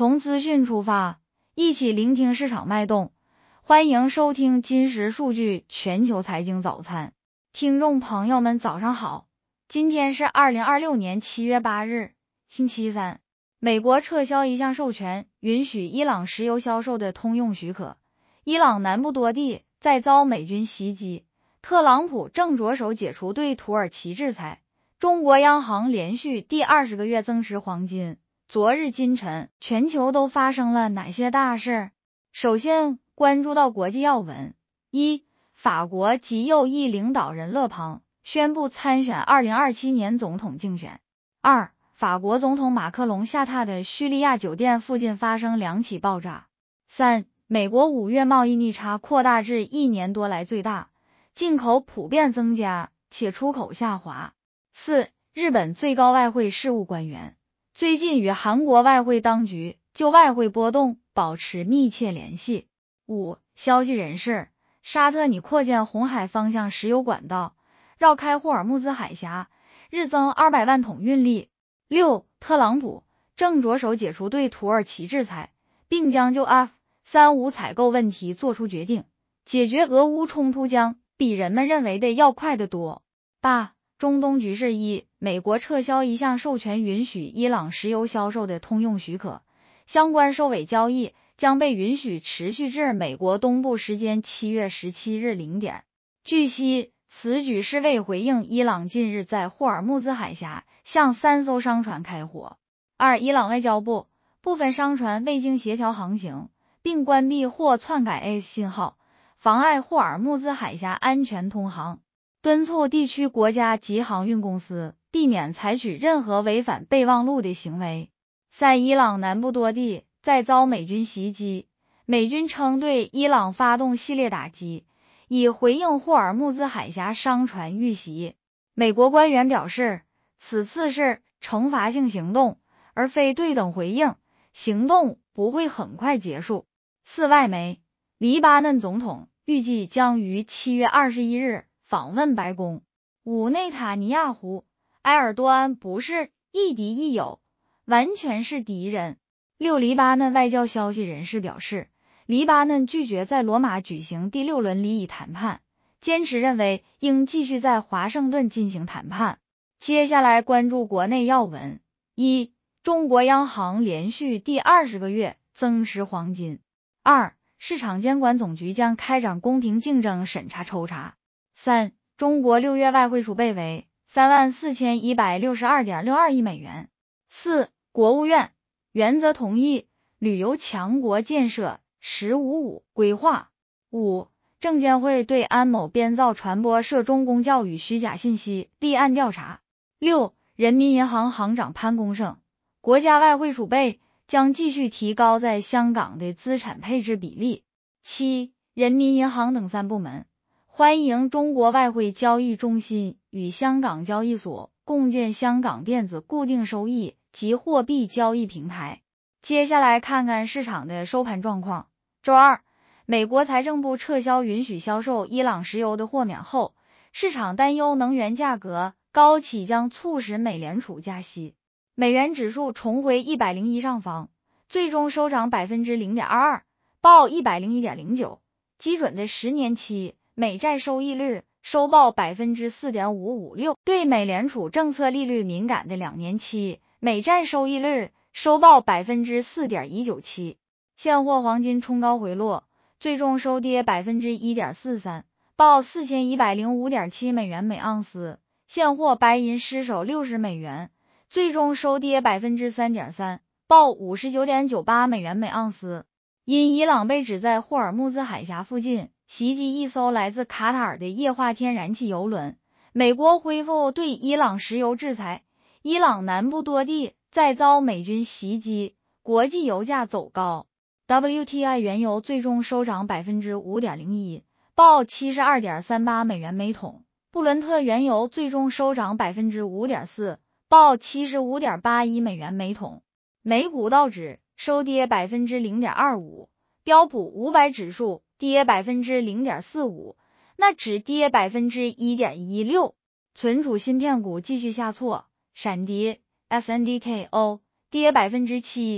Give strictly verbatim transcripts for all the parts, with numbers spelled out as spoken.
从资讯出发，一起聆听市场脉动。欢迎收听今时数据全球财经早餐。听众朋友们早上好，今天是二零二六年七月八日，星期三。美国撤销一项授权允许伊朗石油销售的通用许可，伊朗南部多地再遭美军袭击，特朗普正着手解除对土耳其制裁。中国央行连续第二十个月增持黄金。昨日今晨，全球都发生了哪些大事？首先关注到国际要闻。一、法国极右翼领导人勒庞宣布参选二零二七年总统竞选。二、法国总统马克龙下榻的叙利亚酒店附近发生两起爆炸。三、美国五月贸易逆差扩大至一年多来最大，进口普遍增加，且出口下滑。四、日本最高外汇事务官员最近与韩国外汇当局就外汇波动保持密切联系。五、消息人士，沙特拟扩建红海方向石油管道，绕开霍尔木兹海峡，日增二百万桶运力。六、特朗普正着手解除对土耳其制裁，并将就 F 三十五 采购问题做出决定，解决俄乌冲突将比人们认为的要快得多。八、中东局势。一、美国撤销一项授权允许伊朗石油销售的通用许可，相关收尾交易将被允许持续至美国东部时间七月十七日零点。据悉，此举是为回应伊朗近日在霍尔木兹海峡向三艘商船开火。二、伊朗外交部部分商船未经协调航行，并关闭或篡改 A 信号，妨碍霍尔木兹海峡安全通航，敦促地区国家及航运公司避免采取任何违反备忘录的行为。三、伊朗南部多地再遭美军袭击，美军称对伊朗发动系列打击，以回应霍尔木兹海峡商船遇袭。美国官员表示，此次是惩罚性行动，而非对等回应，行动不会很快结束。四、外媒，黎巴嫩总统预计将于七月二十一日访问白宫。五、内塔尼亚胡，埃尔多安不是亦敌亦友，完全是敌人。六、黎巴嫩外交消息人士表示，黎巴嫩拒绝在罗马举行第六轮离伊谈判，坚持认为应继续在华盛顿进行谈判。接下来关注国内要闻。一、中国央行连续第二十个月增持黄金。二、市场监管总局将开展公平竞争审查抽查。三、中国六月外汇储备为三万四千一百六十二点六二亿美元。四、国务院原则同意旅游强国建设十五五规划。五、证监会对安某编造传播涉中公教育虚假信息立案调查。六、人民银行行长潘功胜，国家外汇储备将继续提高在香港的资产配置比例。七、人民银行等三部门欢迎中国外汇交易中心与香港交易所共建香港电子固定收益及货币交易平台。接下来看看市场的收盘状况。周二，美国财政部撤销允许销售伊朗石油的豁免后，市场担忧能源价格高企将促使美联储加息。美元指数重回一百零一上方，最终收涨 百分之零点二二， 报 一百零一点零九。基准的十年期美债收益率收报 百分之四点五五六， 对美联储政策利率敏感的两年期美债收益率收报 百分之四点一九七。 现货黄金冲高回落，最终收跌 百分之一点四三， 报 四千一百零五点七美元每盎司。现货白银失守六十美元，最终收跌 百分之三点三， 报 五十九点九八美元每盎司。因伊朗被指在霍尔木兹海峡附近袭击一艘来自卡塔尔的液化天然气油轮，美国恢复对伊朗石油制裁，伊朗南部多地再遭美军袭击，国际油价走高。 W T I 原油最终收涨 百分之五点零一， 报 七十二点三八美元每桶。布伦特原油最终收涨 百分之五点四， 报 七十五点八一美元每桶。美股道指收跌 百分之零点二五， 标普五百指数跌 百分之零点四五， 纳指跌 百分之一点一六。 存储芯片股继续下挫，闪跌 S N D K O 跌 百分之七，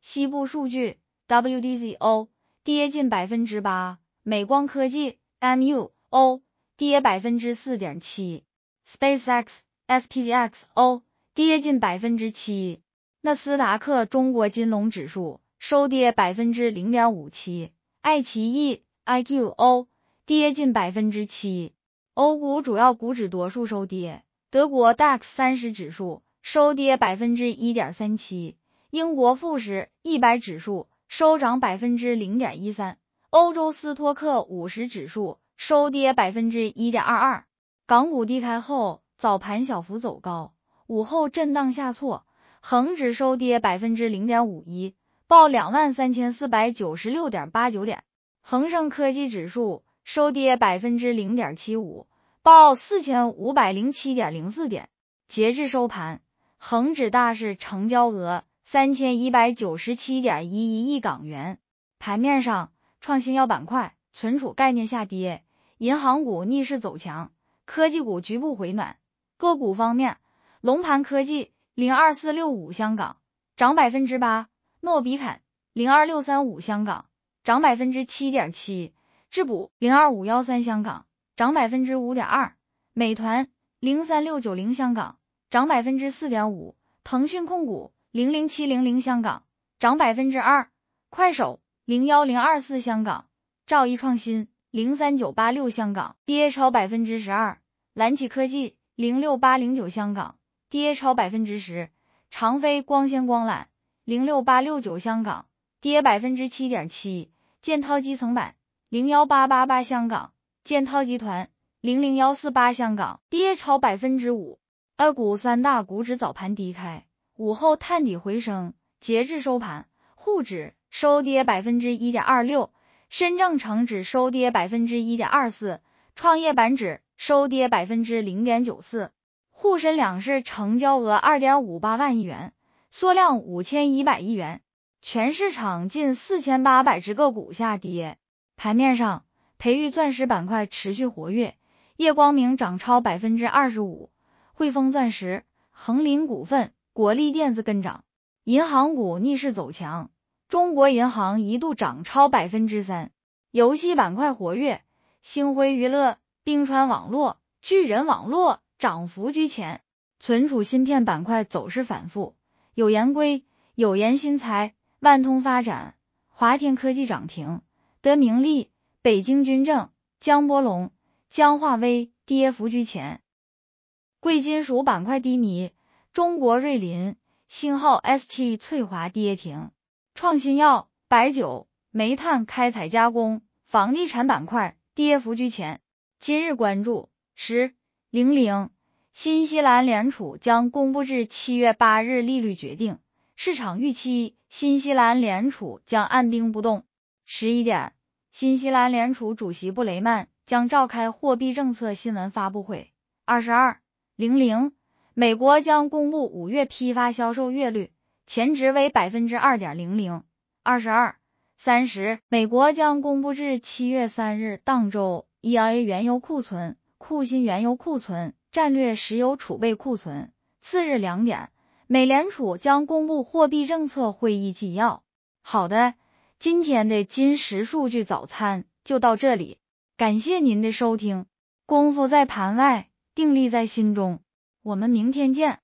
西部数据 W D Z O 跌近 百分之八， 美光科技 M U O 跌 百分之四点七， SpaceX S P X O 跌近 百分之七， 纳斯达克中国金龙指数收跌 百分之零点五七， 爱奇艺 I Q O 跌近 百分之七， 欧股主要股指多数收跌，德国 D A X 三十指数收跌 百分之一点三七， 英国富时一百指数收涨 百分之零点一三， 欧洲斯托克五十指数收跌 百分之一点二二。 港股低开后早盘小幅走高，午后震荡下挫，恒指收跌 百分之零点五一， 报 两万三千四百九十六点八九点，恒生科技指数收跌 百分之零点七五， 报 四千五百零七点零四点。截至收盘，恒指大市成交额 三千一百九十七点一一亿港元。盘面上，创新药板块、存储概念下跌，银行股逆势走强，科技股局部回暖。个股方面，龙盘科技 零二四六五 香港涨 百分之八， 诺比坎 零二六三五 香港涨 百分之七点七， 智补 零二五一三 香港涨 百分之五点二， 美团 零三六九零 香港涨 百分之四点五， 腾讯控股 零零七零零 香港涨 百分之二， 快手 零一零二四 香港，兆易创新 零三九八六 香港跌超 百分之十二， 蓝启科技 零六八零九 香港跌超 百分之十， 长飞光纤光缆 零六八六九 香港跌 百分之七点七， 建滔基层板 零一八八八 香港，建滔集团 零零一四八 香港跌超 百分之五。 A 股三大股指早盘低开，午后探底回升，截至收盘，沪指收跌 百分之一点二六， 深证成指收跌 百分之一点二四， 创业板指收跌 百分之零点九四。 沪深两市成交额 二点五八万亿元，缩量五千一百亿元，全市场近四千八百只个股下跌。盘面上，培育钻石板块持续活跃，叶光明涨超 百分之二十五， 汇丰钻石、恒林股份、国力电子跟涨。银行股逆势走强，中国银行一度涨超 百分之三。 游戏板块活跃，星辉娱乐、冰川网络、巨人网络涨幅居前。存储芯片板块走势反复，有研硅、有研新材、万通发展、华天科技涨停，德明利、北京军政、江波龙、江化微跌幅居前。贵金属板块低迷，中国瑞林、星浩 S T 翠华跌停，创新药、白酒、煤炭开采加工、房地产板块跌幅居前。今日关注十零零，新西兰联储将公布至七月八日利率决定，市场预期新西兰联储将按兵不动。十一点，新西兰联储主席布雷曼将召开货币政策新闻发布会。二十二零零，美国将公布五月批发销售月率，前值为 百分之二点零零。二十二三十，美国将公布至七月三日当周 E I A 原油库存、库欣原油库存、战略石油储备库存。次日两点，美联储将公布货币政策会议纪要。好的，今天的金石数据早餐就到这里，感谢您的收听。功夫在盘外，定力在心中，我们明天见。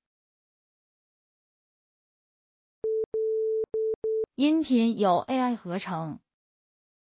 音频由 A I 合成。